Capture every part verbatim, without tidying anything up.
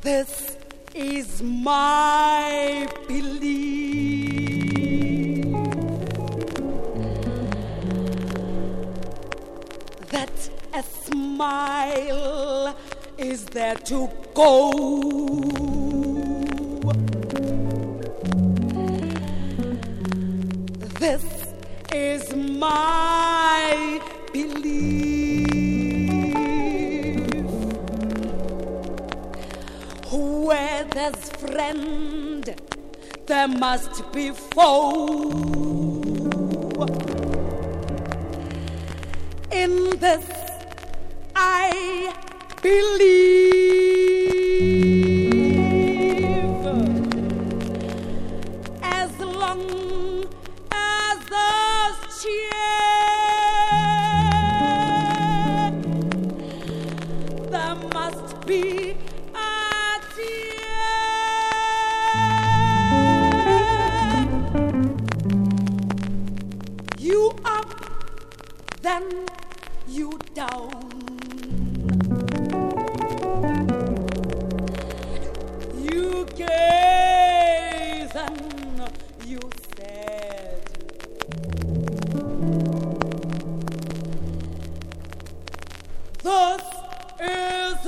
This is my belief that a smile is there to go. This is my belief. Where there's friend, there must be foe. In this I believe. As long as there's cheer, there must be a tear. You up, then you down. You gaze and you said, "This is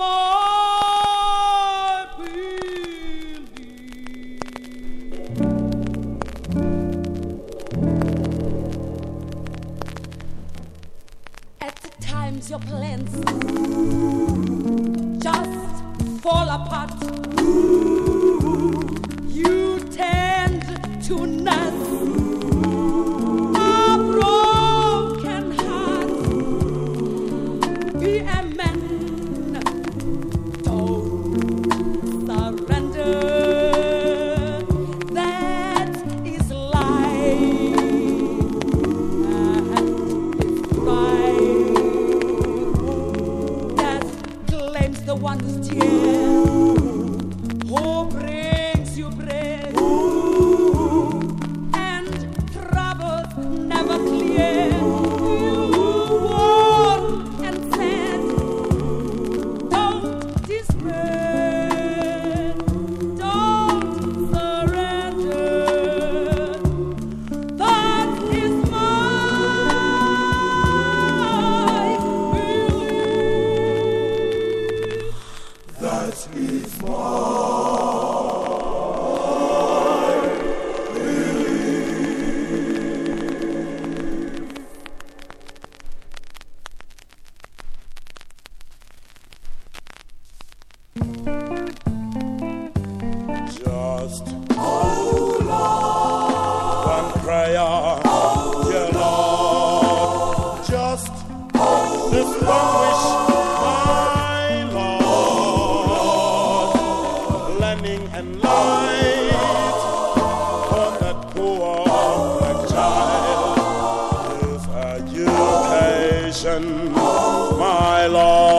my belief." At times your plans just fall apart. You tend to nurse a broken heart. Be a man, don't surrender. That is life, and if pride that claims the one who's dear, who brings you bread, and troubles never clear. You warned and said, don't despair, don't surrender. That is my belief. That is my just oh Lord, one prayer, dear Lord, just this one wish, my Lord, lending and light for that poor black child, his education, my Lord.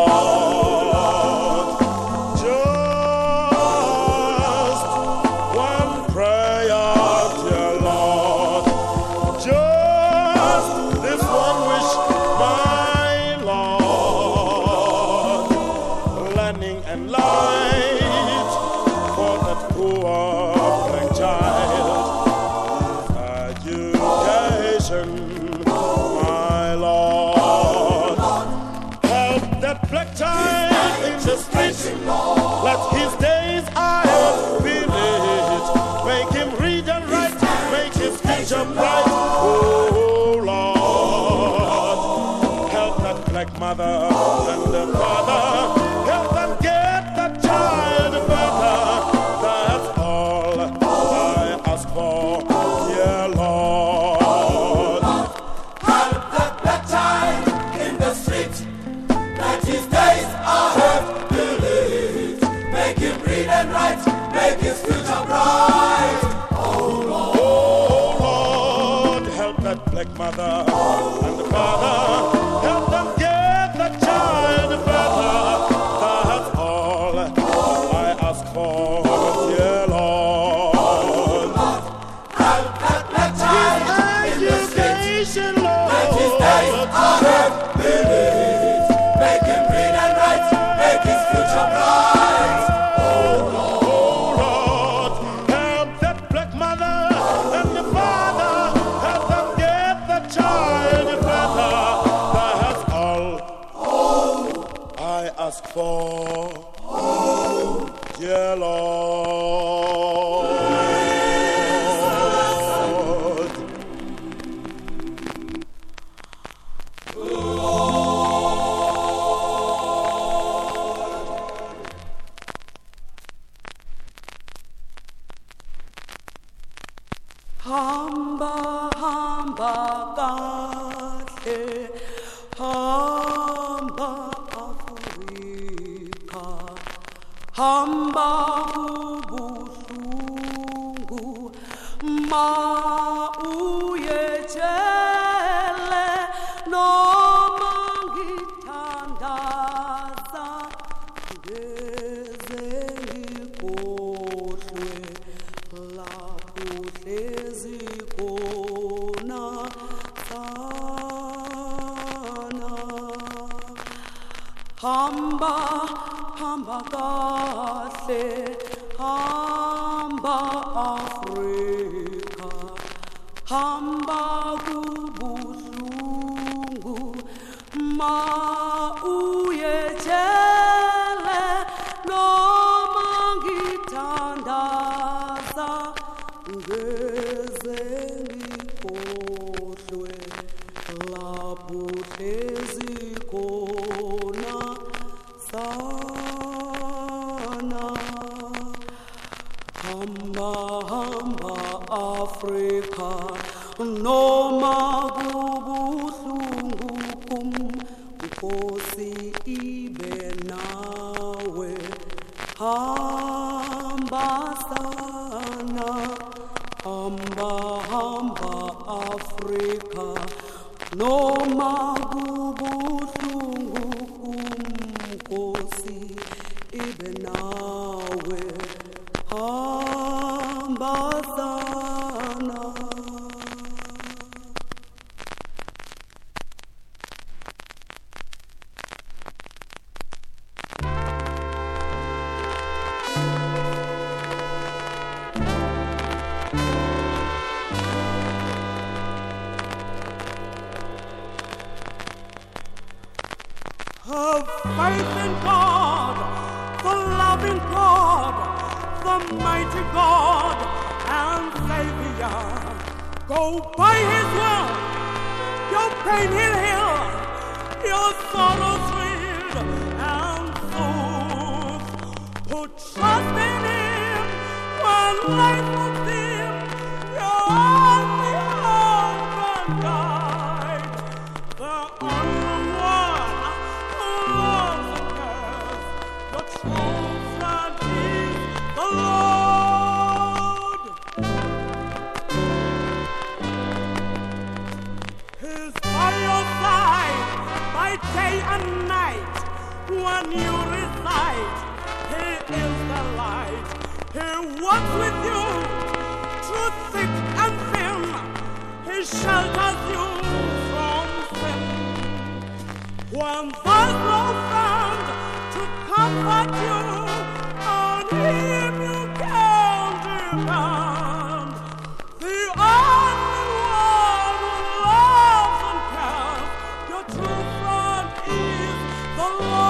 And light for that poor black child, education, my Lord. Help that black child in the streets, let his days ahead be lit. Make him read and write, make his future bright, oh Lord. Help that black mother and the father, help them get that child better. That's all I ask for, dear Lord. Help that black child in the street, let his days ahead be lit. dear Lord. Hamba, hamba, kahle, hamba, Afrika, hamba, kubuhlungu, ma uyetshele, noma ngithandaza, ngeze ngikhohlwe, lapho hlezi khona sana. Hamba, hamba kahle, hamba Afrika, hamba kubuhlungu, ma uyetshele, noma ngithandaza, ngeze ngikhohlwe, lapho hlezi khona sana. Hamba, hamba Afrika, noma kubuhlungu kum, Nkosi ibe nawe. Hamba sana, hamba, hamba Afrika, noma kubuhlungu kum, Nkosi ibe nawe. Hamba sana. Have faith in God, the loving God, the mighty God and Savior. Go by His word, your pain He'll heal, your sorrows rid and soothe. Put trust in Him when life will seem your only hope and guide. The only one who loves and cares, the true friend is the Lord. He's by your side by day and night. When you recite, He is the light. He walks with you through thick and thin. He shelters you from sin. When there's no friend to comfort you, on Him you can depend. The only one who loves and cares, your true friend is the Lord.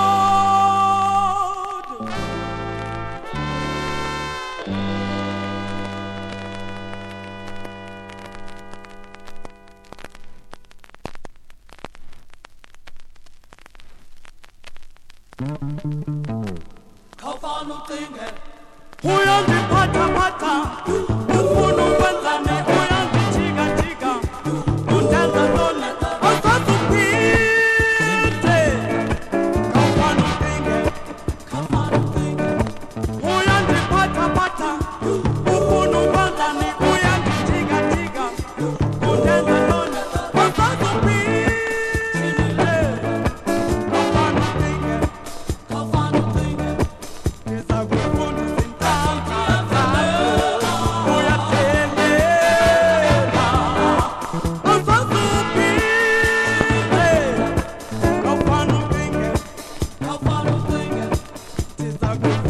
Kafana ucinge, Uyangiphatha phatha, ufuna ukwenzani, uyangijika jika, undenza ntoni, awusazi uphinde. Kawufana ucinge, kafana ucinge, uyangiphatha phatha, ufuna ukwenzani, uyangijika jika, undenza ntoni, awusazi uphinde. Kawufana ucinge, kafana ucinge, ngiza kufundisa intantaza. Uyathelela, awusazi uphinde. Kawufana ucinge, kafana ucinge, ngiza kufundisa